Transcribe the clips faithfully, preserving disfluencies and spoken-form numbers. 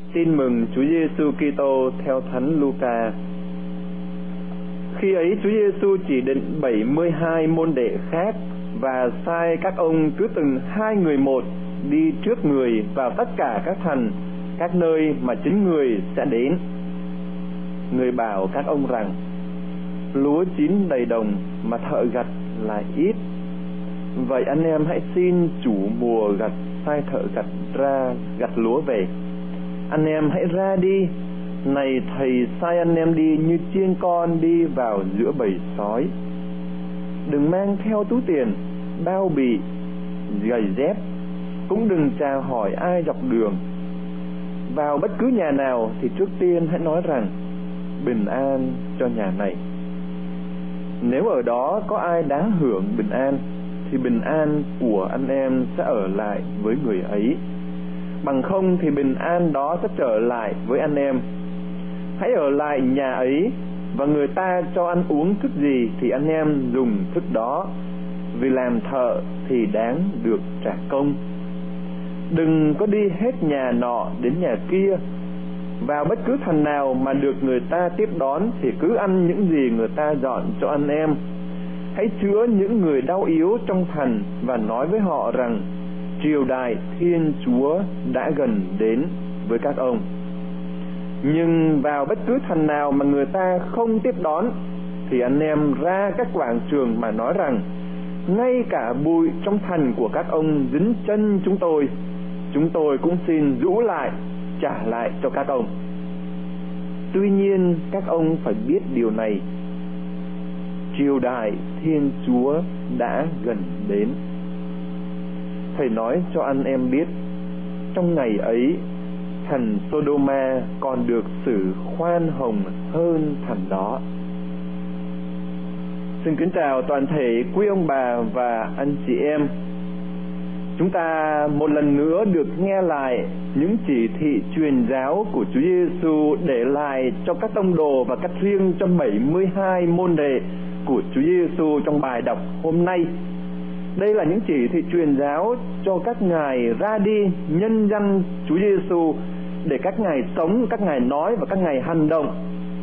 Tin mừng Chúa Giêsu Kitô theo Thánh Luca. Khi ấy Chúa Giêsu chỉ định bảy mươi hai môn đệ khác và sai các ông cứ từng hai người một đi trước người vào tất cả các thành, các nơi mà chính người sẽ đến. Người bảo các ông rằng: lúa chín đầy đồng mà thợ gặt lại ít. Vậy anh em hãy xin chủ mùa gặt sai thợ gặt ra gặt lúa về. Anh em hãy ra đi, này thầy sai anh em đi như chiên con đi vào giữa bầy sói. Đừng mang theo túi tiền, bao bì, giày dép, cũng đừng chào hỏi ai dọc đường. Vào bất cứ nhà nào thì trước tiên hãy nói rằng: bình an cho nhà này. Nếu ở đó có ai đáng hưởng bình an, thì bình an của anh em sẽ ở lại với người ấy. Bằng không thì bình an đó sẽ trở lại với anh em. Hãy ở lại nhà ấy, và người ta cho ăn uống thức gì thì anh em dùng thức đó, vì làm thợ thì đáng được trả công. Đừng có đi hết nhà nọ đến nhà kia. Vào bất cứ thành nào mà được người ta tiếp đón thì cứ ăn những gì người ta dọn cho anh em. Hãy chữa những người đau yếu trong thành và nói với họ rằng: triều đại Thiên Chúa đã gần đến với các ông. Nhưng vào bất cứ thành nào mà người ta không tiếp đón thì anh em ra các quảng trường mà nói rằng: ngay cả bụi trong thành của các ông dính chân chúng tôi, chúng tôi cũng xin rũ lại trả lại cho các ông. Tuy nhiên các ông phải biết điều này: triều đại Thiên Chúa đã gần đến. Thầy nói cho anh em biết, trong ngày ấy thành Sodoma còn được xử khoan hồng hơn thành đó. Xin kính chào toàn thể quý ông bà và anh chị em. Chúng ta một lần nữa được nghe lại những chỉ thị truyền giáo của Chúa Giêsu để lại cho các tông đồ và các riêng cho bảy mươi hai môn đệ của Chúa Giêsu trong bài đọc hôm nay. Đây là những chỉ thị truyền giáo cho các ngài ra đi nhân danh Chúa Giêsu, để các ngài sống, các ngài nói và các ngài hành động.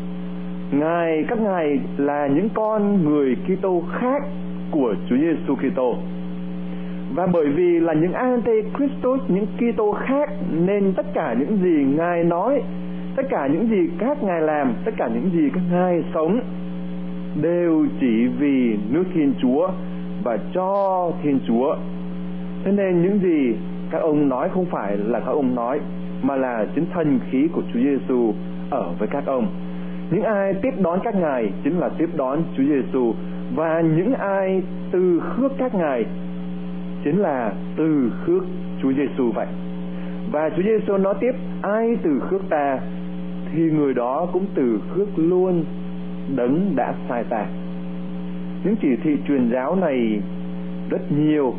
Ngài, các ngài là những con người Kitô khác của Chúa Giêsu Kitô. Và bởi vì là những Antichrist, những Kitô khác, nên tất cả những gì ngài nói, tất cả những gì các ngài làm, tất cả những gì các ngài sống đều chỉ vì nước Thiên Chúa và cho Thiên Chúa. Thế nên những gì các ông nói không phải là các ông nói, mà là chính thần khí của Chúa Giêsu ở với các ông. Những ai tiếp đón các ngài chính là tiếp đón Chúa Giêsu, và những ai từ khước các ngài chính là từ khước Chúa Giêsu vậy. Và Chúa Giêsu nói tiếp: ai từ khước ta thì người đó cũng từ khước luôn Đấng đã sai ta. Những chỉ thị truyền giáo này rất nhiều,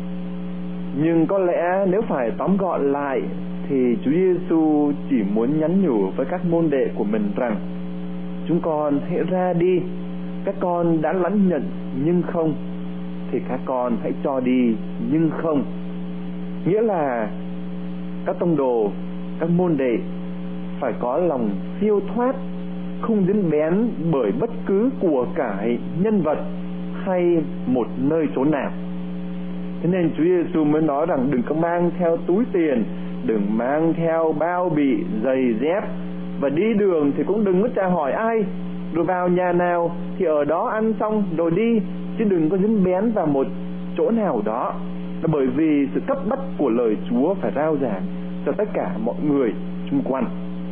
nhưng có lẽ nếu phải tóm gọn lại thì Chúa Giêsu chỉ muốn nhắn nhủ với các môn đệ của mình rằng: chúng con hãy ra đi. Các con đã lãnh nhận nhưng không, thì các con hãy cho đi nhưng không. Nghĩa là các tông đồ, các môn đệ phải có lòng siêu thoát, không dính bén bởi bất cứ của cải, nhân vật hay một nơi chốn nào. Thế nên Chúa Giêsu mới nói rằng đừng có mang theo túi tiền, đừng mang theo bao bì, giày dép, và đi đường thì cũng đừng có chào hỏi ai, rồi vào nhà nào thì ở đó ăn xong rồi đi, chứ đừng có dính bén vào một chỗ nào đó. Là bởi vì sự cấp bách của lời Chúa phải rao giảng cho tất cả mọi người xung quanh.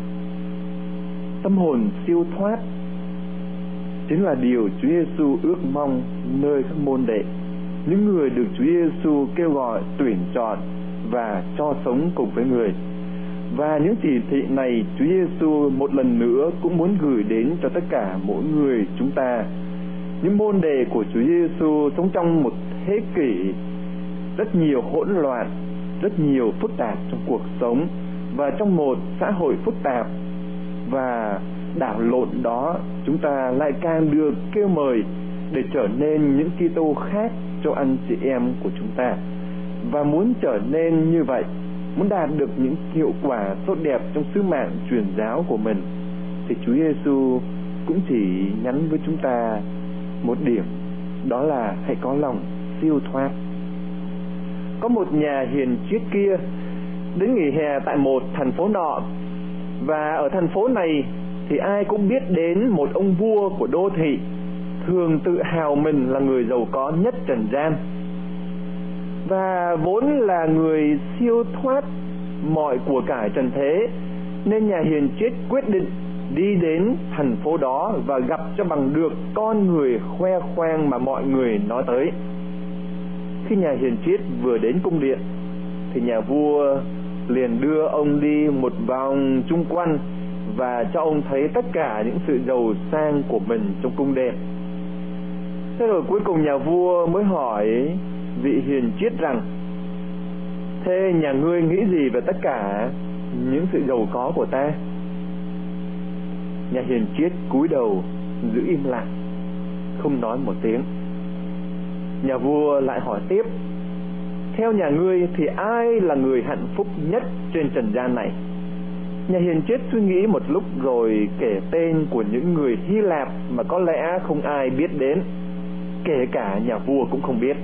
Tâm hồn siêu thoát chính là điều Chúa Giêsu ước mong nơi các môn đệ, những người được Chúa Giêsu kêu gọi, tuyển chọn và cho sống cùng với người. Và những chỉ thị này Chúa Giêsu một lần nữa cũng muốn gửi đến cho tất cả mỗi người chúng ta. Những môn đệ của Chúa Giêsu sống trong một thế kỷ rất nhiều hỗn loạn, rất nhiều phức tạp trong cuộc sống, và trong một xã hội phức tạp và đảo lộn đó, chúng ta lại càng được kêu mời để trở nên những Kitô khác cho anh chị em của chúng ta. Và muốn trở nên như vậy muốn đạt được những hiệu quả tốt đẹp trong sứ mạng truyền giáo của mình, thì Chúa Giêsu cũng chỉ nhắn với chúng ta một điểm, đó là hãy có lòng siêu thoát. Có một nhà hiền triết kia đến nghỉ hè tại một thành phố nọ, và ở thành phố này thì ai cũng biết đến một ông vua của đô thị, thường tự hào mình là người giàu có nhất trần gian, và vốn là người siêu thoát mọi của cải trần thế, nên nhà hiền triết quyết định đi đến thành phố đó và gặp cho bằng được con người khoe khoang mà mọi người nói tới. Khi nhà hiền triết vừa đến cung điện thì nhà vua liền đưa ông đi một vòng chung quanh và cho ông thấy tất cả những sự giàu sang của mình trong cung điện. Thế rồi cuối cùng nhà vua mới hỏi vị hiền triết rằng: thế nhà ngươi nghĩ gì về tất cả những sự giàu có của ta? Nhà hiền triết cúi đầu giữ im lặng, không nói một tiếng. Nhà vua lại hỏi tiếp: theo nhà ngươi thì ai là người hạnh phúc nhất trên trần gian này? Nhà hiền triết suy nghĩ một lúc rồi kể tên của những người Hy Lạp mà có lẽ không ai biết đến, kể cả nhà vua cũng không biết.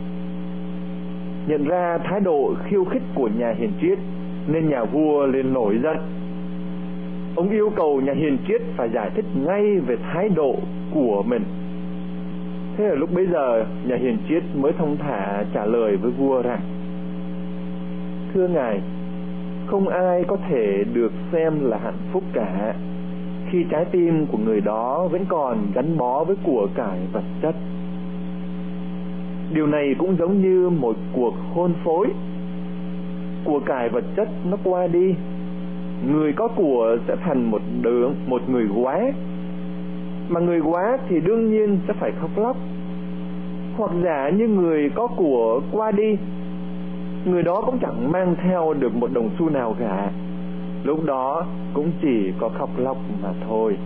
Nhận ra thái độ khiêu khích của nhà hiền triết nên nhà vua liền nổi giận. Ông yêu cầu nhà hiền triết phải giải thích ngay về thái độ của mình. Thế ở lúc bấy giờ nhà hiền triết mới thông thả trả lời với vua rằng: thưa ngài, không ai có thể được xem là hạnh phúc cả khi trái tim của người đó vẫn còn gắn bó với của cải vật chất. Điều này cũng giống như một cuộc hôn phối. Của cải vật chất nó qua đi, người có của sẽ thành một đứa, một người quá, mà người quá thì đương nhiên sẽ phải khóc lóc. Hoặc giả như người có của qua đi, người đó cũng chẳng mang theo được một đồng xu nào cả, lúc đó cũng chỉ có khóc lóc mà thôi.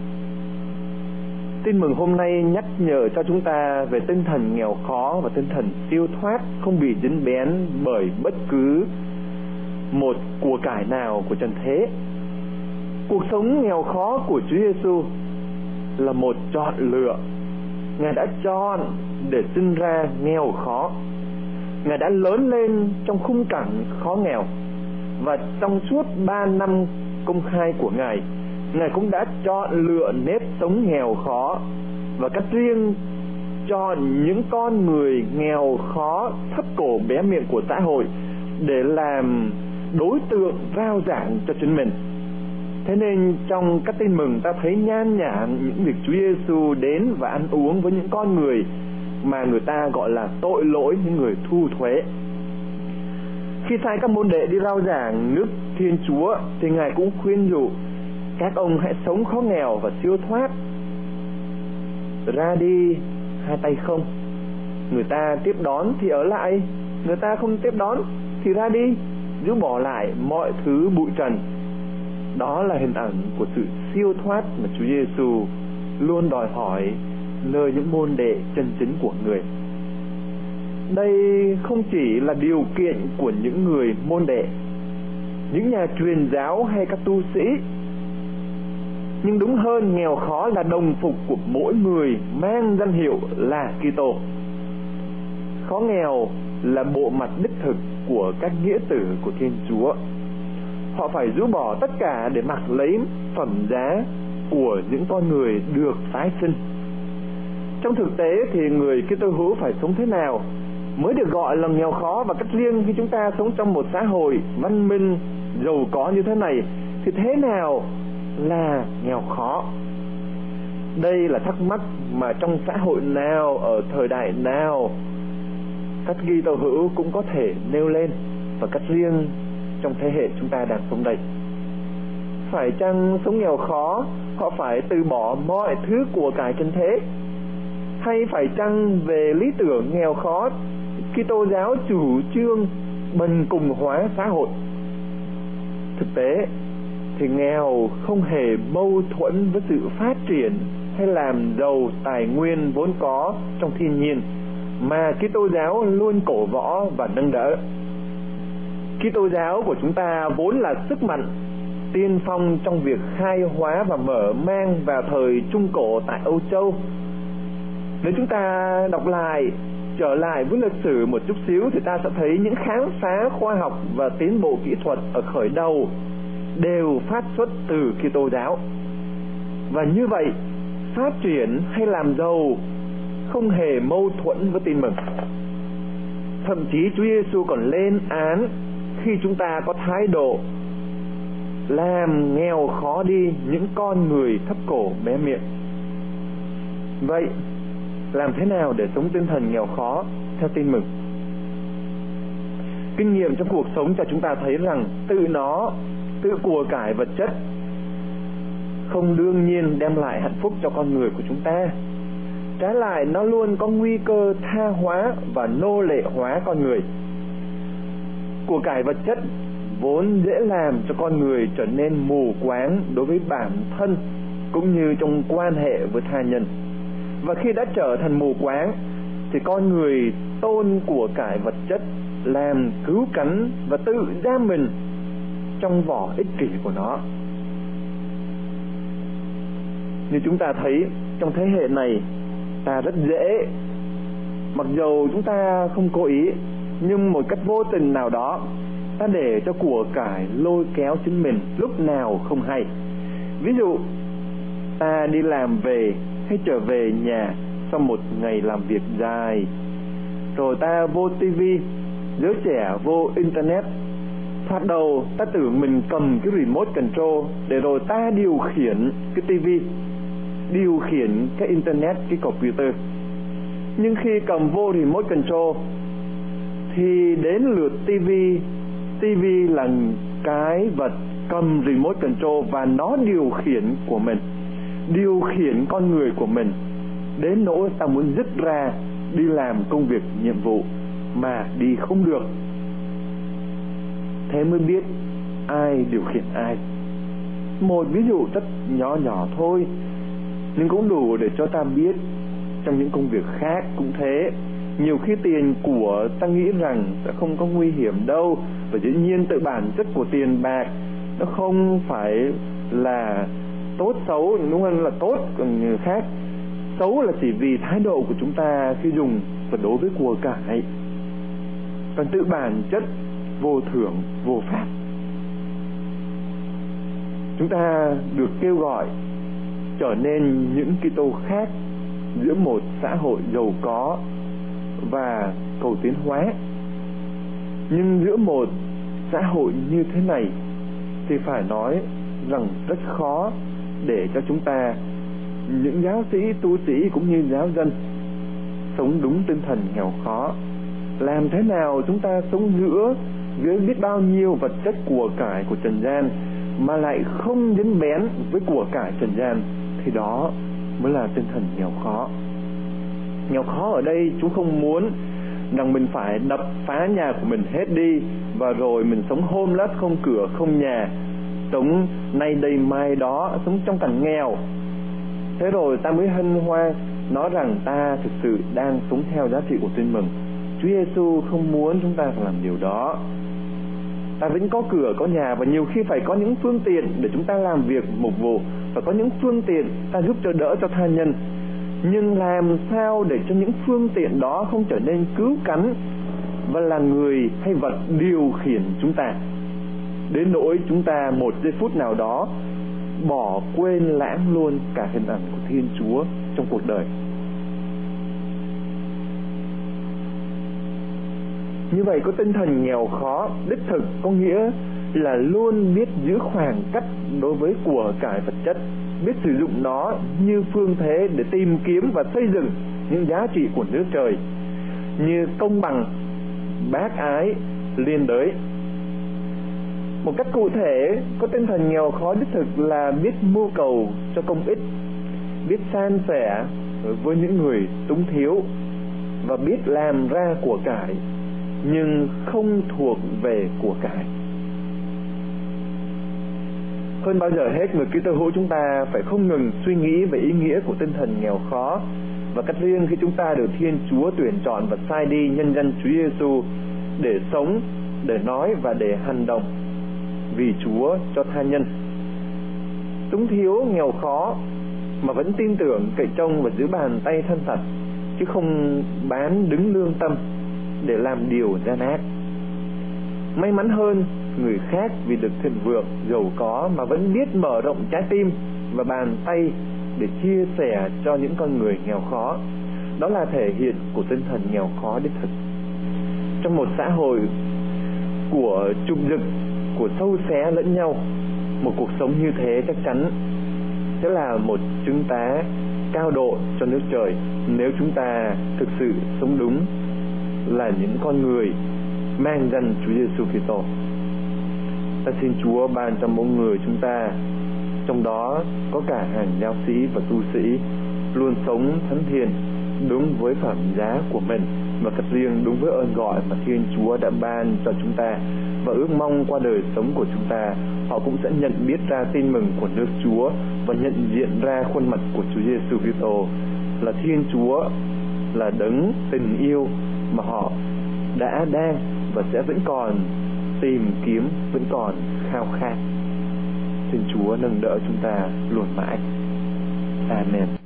Tin mừng hôm nay nhắc nhở cho chúng ta về tinh thần nghèo khó và tinh thần siêu thoát, không bị dính bén bởi bất cứ một của cải nào của trần thế. Cuộc sống nghèo khó của Chúa Giêsu là một chọn lựa. Ngài đã chọn để sinh ra nghèo khó. Ngài đã lớn lên trong khung cảnh khó nghèo, và trong suốt ba năm công khai của Ngài, Ngài cũng đã chọn lựa nếp sống nghèo khó và cách riêng chọn những con người nghèo khó, thấp cổ bé miệng của xã hội để làm đối tượng rao giảng cho chính mình. Thế nên trong các tin mừng ta thấy nhan nhản những việc Chúa Giêsu đến và ăn uống với những con người mà người ta gọi là tội lỗi, những người thu thuế. Khi sai các môn đệ đi rao giảng nước Thiên Chúa thì Ngài cũng khuyên dụ các ông hãy sống khó nghèo và siêu thoát. Ra đi hai tay không. Người ta tiếp đón thì ở lại, người ta không tiếp đón thì ra đi, giữ bỏ lại mọi thứ bụi trần. Đó là hình ảnh của sự siêu thoát mà Chúa Giêsu luôn đòi hỏi nơi những môn đệ chân chính của người. Đây không chỉ là điều kiện của những người môn đệ, những nhà truyền giáo hay các tu sĩ, nhưng đúng hơn, nghèo khó là đồng phục của mỗi người mang danh hiệu là Kitô. Khó nghèo là bộ mặt đích thực của các nghĩa tử của Thiên Chúa. Họ phải rũ bỏ tất cả để mặc lấy phẩm giá của những con người được tái sinh. Trong thực tế thì người Kitô hữu phải sống thế nào mới được gọi là nghèo khó, và cách riêng khi chúng ta sống trong một xã hội văn minh giàu có như thế này thì thế nào là nghèo khó? Đây là thắc mắc mà trong xã hội nào, ở thời đại nào, các Kitô hữu cũng có thể nêu lên, và cách riêng trong thế hệ chúng ta đang sống đây. Phải chăng sống nghèo khó họ phải từ bỏ mọi thứ của cải trần thế? Hay phải chăng về lý tưởng nghèo khó, Kitô giáo chủ trương bần cùng hóa xã hội? Thực tế thì nghèo không hề mâu thuẫn với sự phát triển hay làm giàu tài nguyên vốn có trong thiên nhiên mà Kitô giáo luôn cổ võ và nâng đỡ. Kitô giáo của chúng ta vốn là sức mạnh tiên phong trong việc khai hóa và mở mang vào thời Trung Cổ tại Âu Châu. Nếu chúng ta đọc lại, trở lại với lịch sử một chút xíu thì ta sẽ thấy những khám phá khoa học và tiến bộ kỹ thuật ở khởi đầu đều phát xuất từ Kitô giáo. Và như vậy, phát triển hay làm giàu không hề mâu thuẫn với tin mừng. Thậm chí Chúa Giêsu còn lên án khi chúng ta có thái độ làm nghèo khó đi những con người thấp cổ bé miệng. Vậy, làm thế nào để sống tinh thần nghèo khó theo tin mừng? Kinh nghiệm trong cuộc sống cho chúng ta thấy rằng tự nó, tự của cải vật chất không đương nhiên đem lại hạnh phúc cho con người của chúng ta. Trái lại, nó luôn có nguy cơ tha hóa và nô lệ hóa con người. Của cải vật chất vốn dễ làm cho con người trở nên mù quáng đối với bản thân cũng như trong quan hệ với tha nhân. Và khi đã trở thành mù quáng thì con người tôn của cải vật chất làm cứu cánh và tự giam mình trong vỏ ích kỷ của nó. Như chúng ta thấy trong thế hệ này, ta rất dễ, mặc dù chúng ta không cố ý, nhưng một cách vô tình nào đó ta để cho của cải lôi kéo chính mình lúc nào không hay. Ví dụ, ta đi làm về hay trở về nhà sau một ngày làm việc dài, rồi ta vô tivi, giới trẻ vô internet. Thoạt đầu ta tưởng mình cầm cái remote control để rồi ta điều khiển cái tivi, điều khiển cái internet, cái computer. Nhưng khi cầm vô remote control thì đến lượt tivi, tivi là cái vật cầm remote control và nó điều khiển của mình, điều khiển con người của mình, đến nỗi ta muốn dứt ra đi làm công việc nhiệm vụ mà đi không được. Thế mới biết ai điều khiển ai. Một ví dụ rất nhỏ nhỏ thôi, nhưng cũng đủ để cho ta biết trong những công việc khác cũng thế. Nhiều khi tiền của ta nghĩ rằng sẽ không có nguy hiểm đâu, và dĩ nhiên tự bản chất của tiền bạc nó không phải là tốt xấu, đúng không, là tốt, còn người khác xấu là chỉ vì thái độ của chúng ta khi dùng và đối với của cải. Còn tự bản chất vô thưởng vô pháp. Chúng ta được kêu gọi trở nên những Kitô khác giữa một xã hội giàu có và cầu tiến hóa. Nhưng giữa một xã hội như thế này thì phải nói rằng rất khó để cho chúng ta, những giáo sĩ, tu sĩ cũng như giáo dân, sống đúng tinh thần nghèo khó. Làm thế nào chúng ta sống giữa với biết bao nhiêu vật chất của cải của trần gian mà lại không dính bén với của cải trần gian, thì đó mới là tinh thần nghèo khó. Nghèo khó ở đây chúng không muốn rằng mình phải đập phá nhà của mình hết đi và rồi mình sống homeless, không cửa không nhà, sống nay đây mai đó, sống trong cảnh nghèo. Thế rồi ta mới hân hoan nói rằng ta thực sự đang sống theo giá trị của tin mừng. Chúa Giêsu không muốn chúng ta phải làm điều đó. Ta vẫn có cửa có nhà và nhiều khi phải có những phương tiện để chúng ta làm việc mục vụ, và có những phương tiện ta giúp cho đỡ cho tha nhân. Nhưng làm sao để cho những phương tiện đó không trở nên cứu cánh và là người hay vật điều khiển chúng ta, đến nỗi chúng ta một giây phút nào đó bỏ quên lãng luôn cả hình ảnh của Thiên Chúa trong cuộc đời. Như vậy có tinh thần nghèo khó đích thực có nghĩa là luôn biết giữ khoảng cách đối với của cải vật chất, biết sử dụng nó như phương thế để tìm kiếm và xây dựng những giá trị của nước trời như công bằng, bác ái, liên đới. Một cách cụ thể, có tinh thần nghèo khó đích thực là biết mưu cầu cho công ích, biết san sẻ với những người túng thiếu và biết làm ra của cải nhưng không thuộc về của cải. Hơn bao giờ hết, người Kitô hữu chúng ta phải không ngừng suy nghĩ về ý nghĩa của tinh thần nghèo khó, và cách riêng khi chúng ta được Thiên Chúa tuyển chọn và sai đi nhân danh Chúa Giêsu để sống để nói và để hành động vì Chúa cho tha nhân. Túng thiếu nghèo khó mà vẫn tin tưởng, cậy trông và giữ bàn tay thân thật, chứ không bán đứng lương tâm để làm điều gian ác. May mắn hơn người khác vì được thịnh vượng, giàu có mà vẫn biết mở rộng trái tim và bàn tay để chia sẻ cho những con người nghèo khó. Đó là thể hiện của tinh thần nghèo khó đích thực. Trong một xã hội của trục giật, của sâu xé lẫn nhau, một cuộc sống như thế chắc chắn sẽ là một chứng tá cao độ cho nước trời, nếu chúng ta thực sự sống đúng là những con người mang danh Chúa Giêsu Kitô. Ta xin Chúa ban cho mỗi người chúng ta, trong đó có cả hàng giáo sĩ và tu sĩ, luôn sống thánh thiện đúng với phẩm giá của mình và thật riêng đúng với ơn gọi mà Thiên Chúa đã ban cho chúng ta, và ước mong qua đời sống của chúng ta họ cũng sẽ nhận biết ra tin mừng của nước Chúa và nhận diện ra khuôn mặt của Chúa Giêsu Kitô là Thiên Chúa, là đấng tình yêu mà họ đã, đang và sẽ vẫn còn tìm kiếm, vẫn còn khao khát. Xin Chúa nâng đỡ chúng ta luôn mãi. Amen.